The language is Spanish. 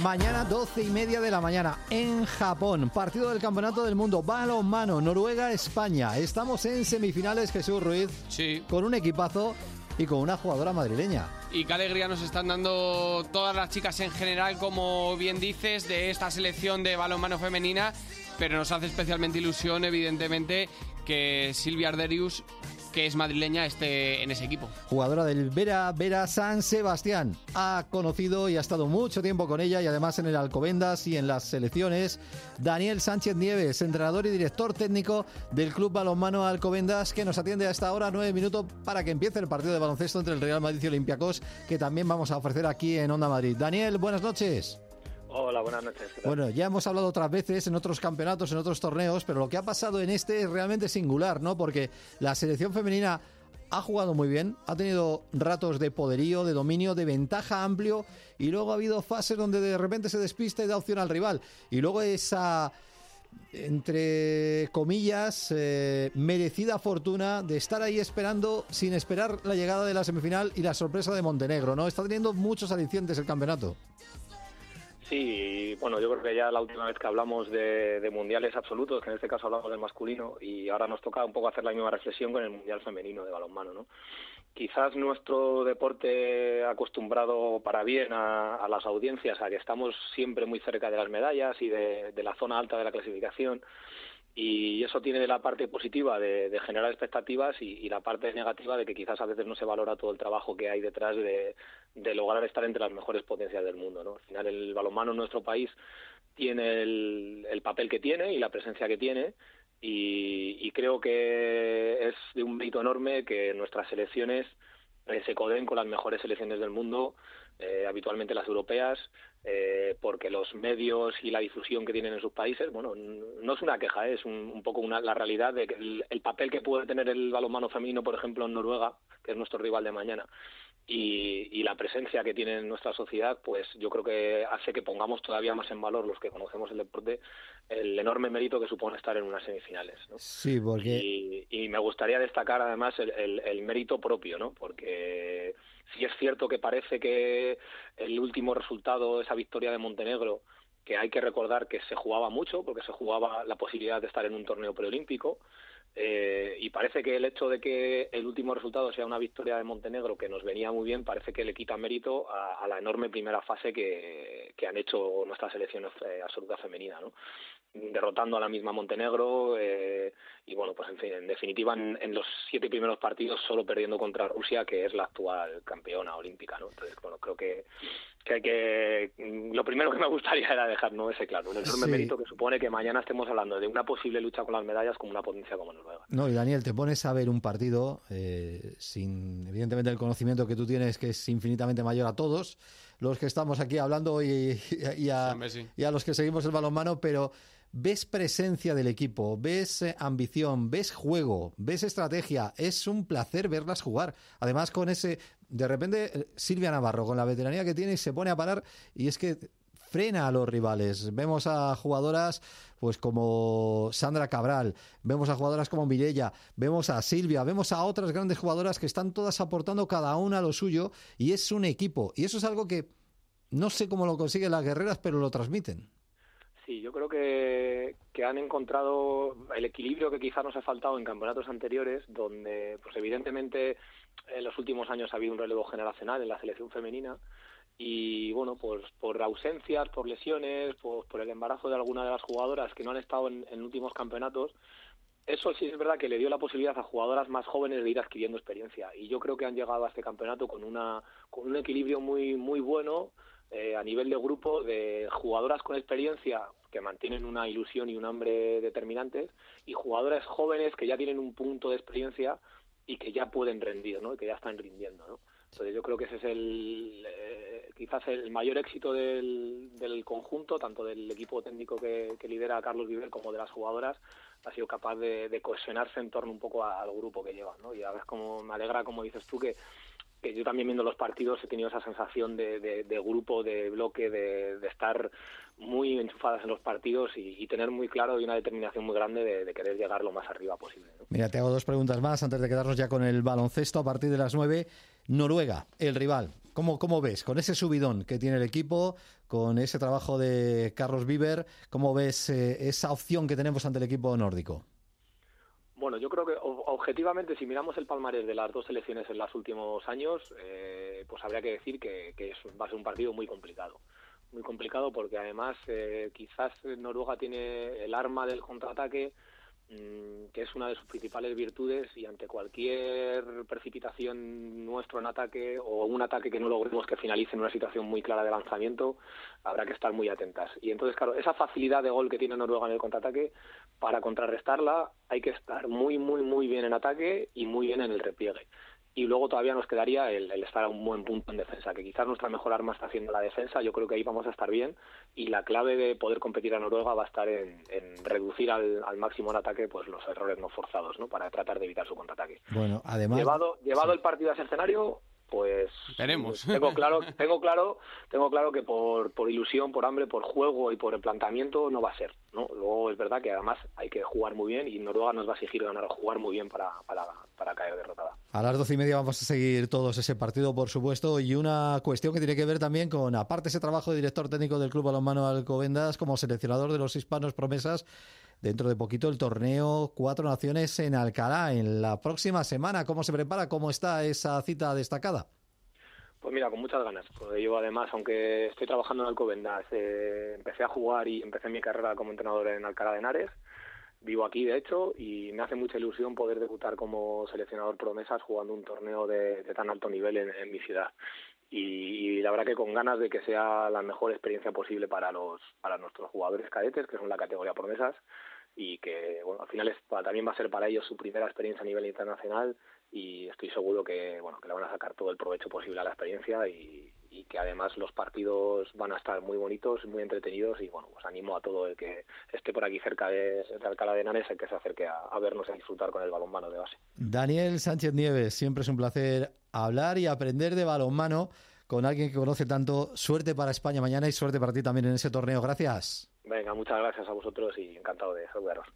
Mañana 12:30 de la mañana en Japón, partido del Campeonato del Mundo, balonmano, Noruega-España. Estamos en semifinales, Jesús Ruiz, sí, con un equipazo y con una jugadora madrileña. Y qué alegría nos están dando todas las chicas en general, como bien dices, de esta selección de balonmano femenina, pero nos hace especialmente ilusión, evidentemente, que Silvia Arderius, que es madrileña, esté en ese equipo. Jugadora del Vera San Sebastián. Ha conocido y ha estado mucho tiempo con ella, y además en el Alcobendas y en las selecciones. Daniel Sánchez Nieves, entrenador y director técnico del Club Balonmano Alcobendas, que nos atiende a esta hora, 9 minutos para que empiece el partido de baloncesto entre el Real Madrid y Olympiacos, que también vamos a ofrecer aquí en Onda Madrid. Daniel, buenas noches. Hola, buenas noches. Bueno, ya hemos hablado otras veces en otros campeonatos, en otros torneos, pero lo que ha pasado en este es realmente singular, ¿no? Porque la selección femenina ha jugado muy bien, ha tenido ratos de poderío, de dominio, de ventaja amplio, y luego ha habido fases donde de repente se despista y da opción al rival. Y luego esa, entre comillas, merecida fortuna de estar ahí esperando, sin esperar la llegada de la semifinal y la sorpresa de Montenegro, ¿no? Está teniendo muchos alicientes el campeonato. Sí, bueno, yo creo que ya la última vez que hablamos de mundiales absolutos, que en este caso hablamos del masculino, y ahora nos toca un poco hacer la misma reflexión con el mundial femenino de balonmano, ¿no? Quizás nuestro deporte acostumbrado para bien a las audiencias, a que estamos siempre muy cerca de las medallas y de la zona alta de la clasificación, y eso tiene la parte positiva de generar expectativas y la parte negativa de que quizás a veces no se valora todo el trabajo que hay detrás de lograr estar entre las mejores potencias del mundo, ¿no? Al final el balonmano en nuestro país tiene el papel que tiene y la presencia que tiene, y creo que es de un mérito enorme que nuestras selecciones se codeen con las mejores selecciones del mundo, habitualmente las europeas, porque los medios y la difusión que tienen en sus países, bueno, no es una queja, es un poco la realidad de que el papel que puede tener el balonmano femenino, por ejemplo, en Noruega, que es nuestro rival de mañana, y la presencia que tiene en nuestra sociedad, pues yo creo que hace que pongamos todavía más en valor, los que conocemos el deporte, el enorme mérito que supone estar en unas semifinales, ¿no? Sí, porque... Y me gustaría destacar además el mérito propio, ¿no? Porque sí es cierto que parece que el último resultado, esa victoria de Montenegro, que hay que recordar que se jugaba mucho, porque se jugaba la posibilidad de estar en un torneo preolímpico, y parece que el hecho de que el último resultado sea una victoria de Montenegro, que nos venía muy bien, parece que le quita mérito a la enorme primera fase que han hecho nuestras selecciones absoluta femenina, ¿no? Derrotando a la misma Montenegro, y bueno, pues en fin, en definitiva en los 7 primeros partidos solo perdiendo contra Rusia, que es la actual campeona olímpica, ¿no? Entonces, bueno, creo que hay que... Lo primero que me gustaría era dejar, ¿no?, ese claro, un enorme mérito que supone que mañana estemos hablando de una posible lucha con las medallas como una potencia como Noruega. No, y Daniel, te pones a ver un partido sin, evidentemente, el conocimiento que tú tienes, que es infinitamente mayor a todos los que estamos aquí hablando y a los que seguimos el balonmano, pero ves presencia del equipo, ves ambición, ves juego, ves estrategia. Es un placer verlas jugar. Además, con ese... De repente, Silvia Navarro, con la veteranía que tiene, se pone a parar, y es que frena a los rivales. Vemos a jugadoras pues como Sandra Cabral, vemos a jugadoras como Mireia, vemos a Silvia, vemos a otras grandes jugadoras que están todas aportando cada una lo suyo, y es un equipo. Y eso es algo que no sé cómo lo consiguen las guerreras, pero lo transmiten. Sí, yo creo que han encontrado el equilibrio que quizá nos ha faltado en campeonatos anteriores, donde pues evidentemente en los últimos años ha habido un relevo generacional en la selección femenina, y bueno, pues por ausencias, por lesiones, por el embarazo de alguna de las jugadoras que no han estado en últimos campeonatos, eso sí es verdad que le dio la posibilidad a jugadoras más jóvenes de ir adquiriendo experiencia, y yo creo que han llegado a este campeonato con un equilibrio muy muy bueno, a nivel de grupo, de jugadoras con experiencia que mantienen una ilusión y un hambre determinantes, y jugadoras jóvenes que ya tienen un punto de experiencia y que ya pueden rendir, ¿no? Y que ya están rindiendo, ¿no? Entonces yo creo que ese es quizás el mayor éxito del conjunto, tanto del equipo técnico que lidera Carlos Viver como de las jugadoras. Ha sido capaz de cohesionarse en torno un poco al grupo que llevan, ¿no? Y a veces como me alegra, como dices tú, que yo también viendo los partidos he tenido esa sensación de grupo, de bloque, de estar muy enchufadas en los partidos y tener muy claro y una determinación muy grande de querer llegar lo más arriba posible, ¿no? Mira, te hago 2 preguntas más antes de quedarnos ya con el baloncesto. A partir de las 9, Noruega, el rival. ¿Cómo ves? Con ese subidón que tiene el equipo, con ese trabajo de Carlos Viver, ¿cómo ves esa opción que tenemos ante el equipo nórdico? Bueno, yo creo que objetivamente, si miramos el palmarés de las dos selecciones en los últimos años, pues habría que decir que va a ser un partido muy complicado. Muy complicado porque además quizás Noruega tiene el arma del contraataque, que es una de sus principales virtudes, y ante cualquier precipitación nuestro en ataque o un ataque que no logremos que finalice en una situación muy clara de lanzamiento, habrá que estar muy atentas. Y entonces, claro, esa facilidad de gol que tiene Noruega en el contraataque, para contrarrestarla hay que estar muy, muy, muy bien en ataque y muy bien en el repliegue. Y luego todavía nos quedaría el estar a un buen punto en defensa, que quizás nuestra mejor arma está siendo la defensa. Yo creo que ahí vamos a estar bien, y la clave de poder competir a Noruega va a estar en reducir al máximo en ataque pues los errores no forzados, ¿no? Para tratar de evitar su contraataque. Bueno, además, llevado sí. El partido a ese escenario, pues veremos. Tengo claro que por ilusión, por hambre, por juego y por el planteamiento no va a ser, ¿no? Luego es verdad que además hay que jugar muy bien, y Noruega nos va a exigir jugar muy bien para caer derrotada. A las 12:30 vamos a seguir todos ese partido, por supuesto, y una cuestión que tiene que ver también con, aparte ese trabajo de director técnico del Club Balonmano Alcobendas como seleccionador de los hispanos promesas, dentro de poquito el torneo Cuatro Naciones en Alcalá, en la próxima semana. ¿Cómo se prepara? ¿Cómo está esa cita destacada? Pues mira, con muchas ganas. Porque yo además, aunque estoy trabajando en Alcobendas, empecé a jugar y empecé mi carrera como entrenador en Alcalá de Henares. Vivo aquí, de hecho, y me hace mucha ilusión poder debutar como seleccionador promesas jugando un torneo de tan alto nivel en mi ciudad. Y la verdad que con ganas de que sea la mejor experiencia posible para nuestros jugadores cadetes, que son la categoría promesas, y que bueno, al final también va a ser para ellos su primera experiencia a nivel internacional, y estoy seguro que le van a sacar todo el provecho posible a la experiencia, y que además los partidos van a estar muy bonitos, muy entretenidos, y bueno, pues animo a todo el que esté por aquí cerca de Alcalá de Henares, el que se acerque a vernos y a disfrutar con el balonmano de base. Daniel Sánchez Nieves, siempre es un placer hablar y aprender de balonmano con alguien que conoce tanto. Suerte para España mañana y suerte para ti también en ese torneo. Gracias. Venga, muchas gracias a vosotros y encantado de saludaros.